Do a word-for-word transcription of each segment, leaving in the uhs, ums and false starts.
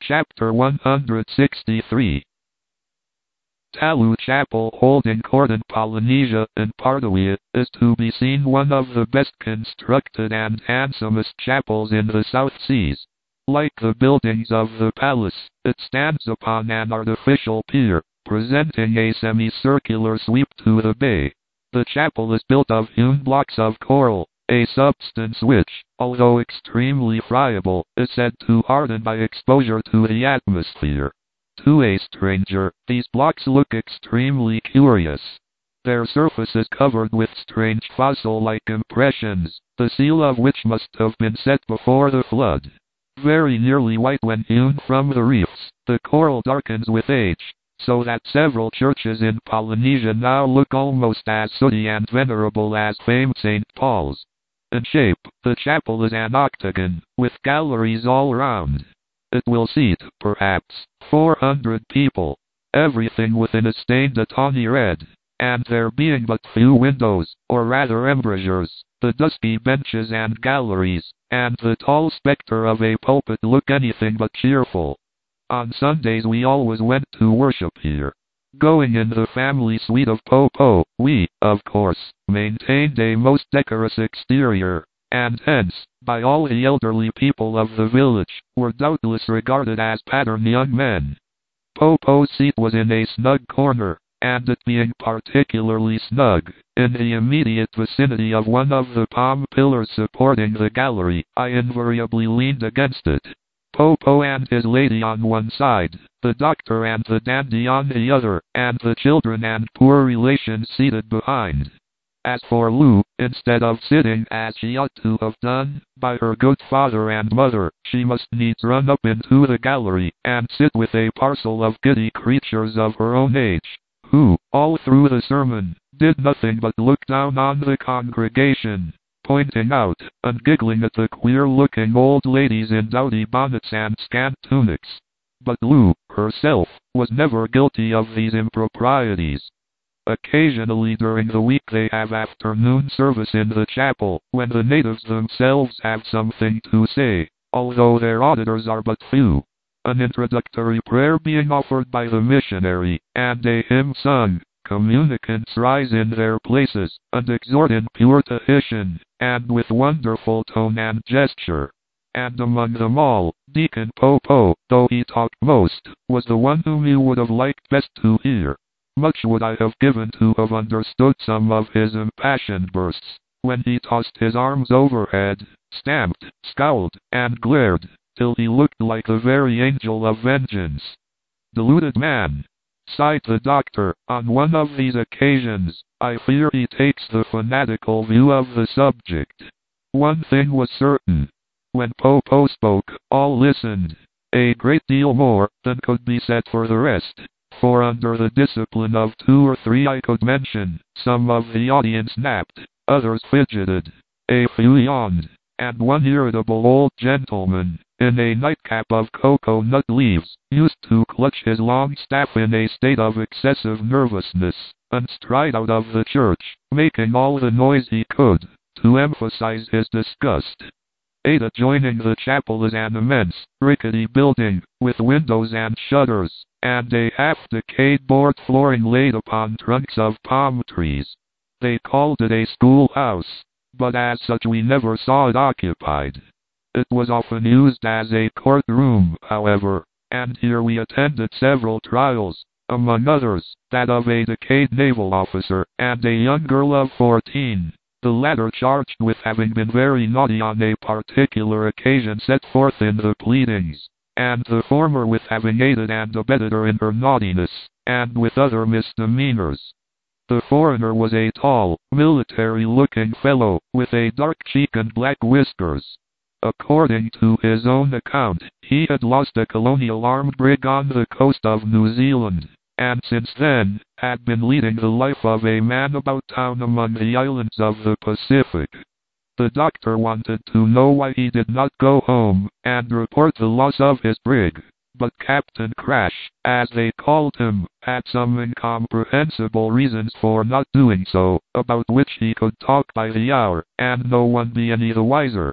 Chapter one hundred sixty-three. Talou Chapel holding court in Polynesia and Pardoea is to be seen one of the best constructed and handsomest chapels in the South Seas. Like the buildings of the palace, it stands upon an artificial pier, presenting a semicircular sweep to the bay. The chapel is built of hewn blocks of coral, a substance which, although extremely friable, is said to harden by exposure to the atmosphere. To a stranger, these blocks look extremely curious. Their surface is covered with strange fossil-like impressions, the seal of which must have been set before the flood. Very nearly white when hewn from the reefs, the coral darkens with age, so that several churches in Polynesia now look almost as sooty and venerable as famed Saint Paul's. In shape, the chapel is an octagon, with galleries all round. It will seat, perhaps, four hundred people, everything within is stained a tawny red, and there being but few windows, or rather embrasures, the dusky benches and galleries, and the tall spectre of a pulpit look anything but cheerful. On Sundays we always went to worship here. Going in the family suite of Po-Po, we, of course, maintained a most decorous exterior, and hence, by all the elderly people of the village, were doubtless regarded as pattern young men. Po-Po's seat was in a snug corner, and it being particularly snug, in the immediate vicinity of one of the palm pillars supporting the gallery, I invariably leaned against it. Po-Po and his lady on one side, the doctor and the dandy on the other, and the children and poor relations seated behind. As for Lou, instead of sitting as she ought to have done, by her good father and mother, she must needs run up into the gallery, and sit with a parcel of giddy creatures of her own age, who, all through the sermon, did nothing but look down on the congregation, pointing out, and giggling at the queer-looking old ladies in dowdy bonnets and scant tunics. But Lou, herself, was never guilty of these improprieties. Occasionally during the week they have afternoon service in the chapel, when the natives themselves have something to say, although their auditors are but few. An introductory prayer being offered by the missionary, and a hymn sung, communicants rise in their places, and exhort in pure Tahitian, and with wonderful tone and gesture. And among them all, Deacon Po-Po, though he talked most, was the one whom you would have liked best to hear. Much would I have given to have understood some of his impassioned bursts, when he tossed his arms overhead, stamped, scowled, and glared, till he looked like the very angel of vengeance. Deluded man! Sighed the doctor, on one of these occasions, I fear he takes the fanatical view of the subject. One thing was certain. When Po-Po spoke, all listened. A great deal more than could be said for the rest. For under the discipline of two or three I could mention, some of the audience napped, others fidgeted, a few yawned, and one irritable old gentleman, in a nightcap of cocoa-nut leaves, used to clutch his long staff in a state of excessive nervousness, and stride out of the church, making all the noise he could, to emphasize his disgust. Eight adjoining the chapel is an immense, rickety building, with windows and shutters, and a half-decayed board flooring laid upon trunks of palm trees. They called it a schoolhouse, but as such we never saw it occupied. It was often used as a courtroom, however, and here we attended several trials, among others, that of a decayed naval officer, and a young girl of fourteen, the latter charged with having been very naughty on a particular occasion set forth in the pleadings, and the former with having aided and abetted her in her naughtiness, and with other misdemeanors. The foreigner was a tall, military-looking fellow, with a dark cheek and black whiskers. According to his own account, he had lost a colonial armed brig on the coast of New Zealand, and since then, had been leading the life of a man about town among the islands of the Pacific. The doctor wanted to know why he did not go home, and report the loss of his brig, but Captain Crash, as they called him, had some incomprehensible reasons for not doing so, about which he could talk by the hour, and no one be any the wiser.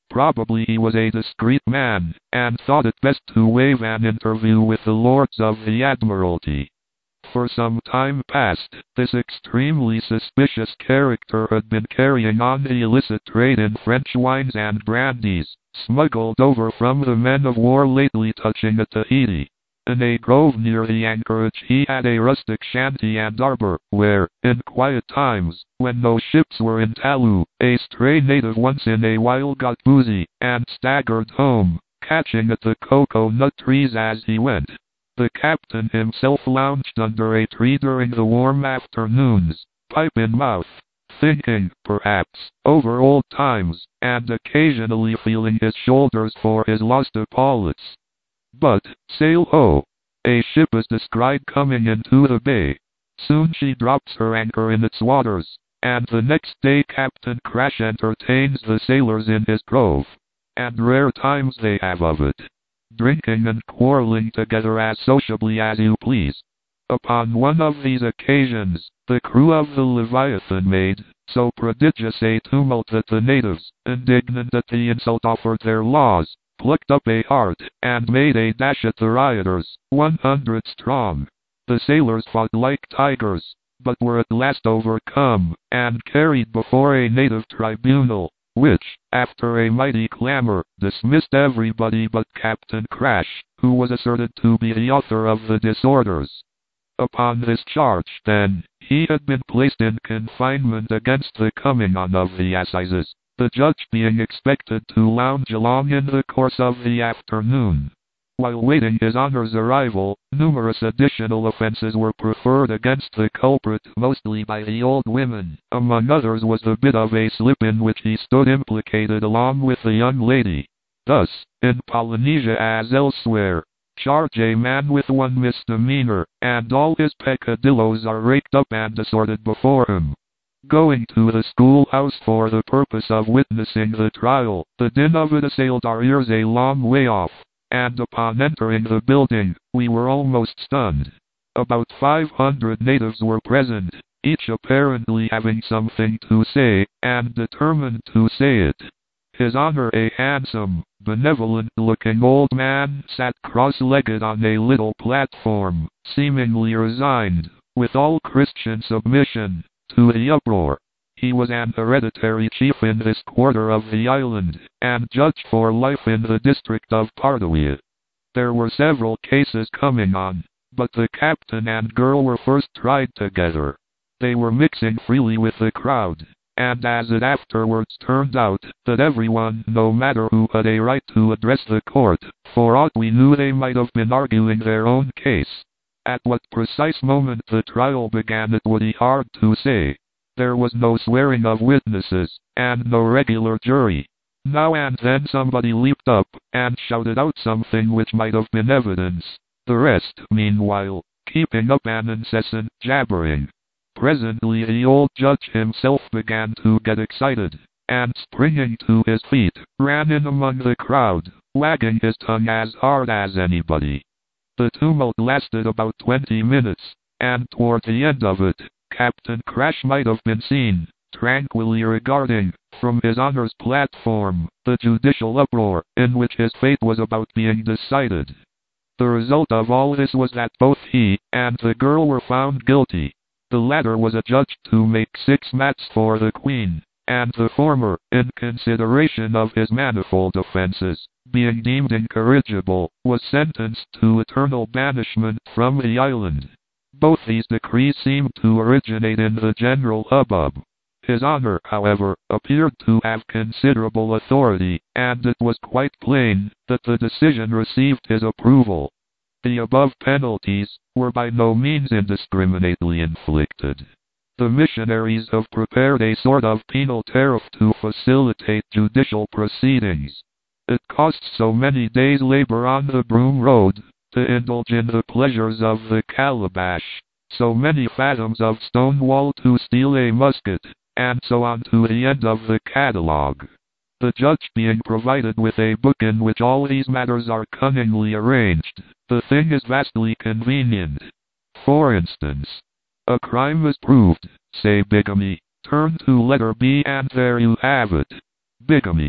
Probably he was a discreet man, and thought it best to waive an interview with the Lords of the Admiralty. For some time past, this extremely suspicious character had been carrying on the illicit trade in French wines and brandies, smuggled over from the men of war lately touching at Tahiti. In a grove near the anchorage he had a rustic shanty and arbor, where, in quiet times, when no ships were in Taloo, a stray native once in a while got boozy, and staggered home, catching at the cocoa nut trees as he went. The captain himself lounged under a tree during the warm afternoons, pipe in mouth, thinking, perhaps, over old times, and occasionally feeling his shoulders for his lost epaulets. But, sail-ho! A ship is descried coming into the bay. Soon she drops her anchor in its waters, and the next day Captain Crash entertains the sailors in his grove. And rare times they have of it, drinking and quarreling together as sociably as you please. Upon one of these occasions, the crew of the Leviathan made so prodigious a tumult that the natives, indignant at the insult offered their laws, plucked up a heart, and made a dash at the rioters, one hundred strong. The sailors fought like tigers, but were at last overcome, and carried before a native tribunal, which, after a mighty clamor, dismissed everybody but Captain Crash, who was asserted to be the author of the disorders. Upon this charge, then, he had been placed in confinement against the coming on of the assizes, the judge being expected to lounge along in the course of the afternoon. While waiting his honor's arrival, numerous additional offenses were preferred against the culprit, mostly by the old women. Among others was the bit of a slip in which he stood implicated along with the young lady. Thus, in Polynesia as elsewhere, charge a man with one misdemeanor, and all his peccadillos are raked up and assorted before him. Going to the schoolhouse for the purpose of witnessing the trial, the din of it assailed our ears a long way off, and upon entering the building, we were almost stunned. About five hundred natives were present, each apparently having something to say, and determined to say it. His Honor, a handsome, benevolent-looking old man, sat cross-legged on a little platform, seemingly resigned, with all Christian submission, to the uproar. He was an hereditary chief in this quarter of the island, and judge for life in the district of Pardoea. There were several cases coming on, but the captain and girl were first tried together. They were mixing freely with the crowd, and as it afterwards turned out, that everyone, no matter who, had a right to address the court. For aught we knew they might have been arguing their own case. At what precise moment the trial began it would be hard to say. There was no swearing of witnesses, and no regular jury. Now and then somebody leaped up, and shouted out something which might have been evidence. The rest, meanwhile, keeping up an incessant jabbering. Presently the old judge himself began to get excited, and springing to his feet, ran in among the crowd, wagging his tongue as hard as anybody. The tumult lasted about twenty minutes, and toward the end of it, Captain Crash might have been seen, tranquilly regarding, from his honor's platform, the judicial uproar, in which his fate was about being decided. The result of all this was that both he and the girl were found guilty. The latter was adjudged to make six mats for the Queen, and the former, in consideration of his manifold offenses, being deemed incorrigible, was sentenced to eternal banishment from the island. Both these decrees seemed to originate in the general hubbub. His Honor, however, appeared to have considerable authority, and it was quite plain that the decision received his approval. The above penalties were by no means indiscriminately inflicted. The missionaries have prepared a sort of penal tariff to facilitate judicial proceedings. It costs so many days' labor on the Broom Road to indulge in the pleasures of the calabash, so many fathoms of stone wall to steal a musket, and so on to the end of the catalogue. The judge being provided with a book in which all these matters are cunningly arranged, the thing is vastly convenient. For instance, a crime is proved, say bigamy, turn to letter B and there you have it. Bigamy.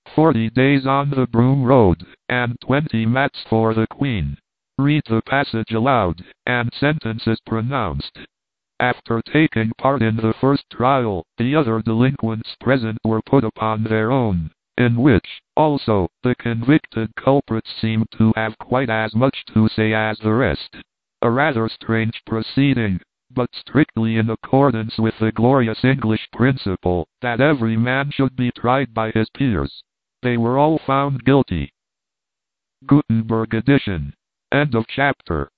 Forty days on the Broom Road, and twenty mats for the Queen. Read the passage aloud, and sentence is pronounced. After taking part in the first trial, the other delinquents present were put upon their own, in which, also, the convicted culprits seemed to have quite as much to say as the rest. A rather strange proceeding, but strictly in accordance with the glorious English principle that every man should be tried by his peers. They were all found guilty. Gutenberg edition. End of chapter.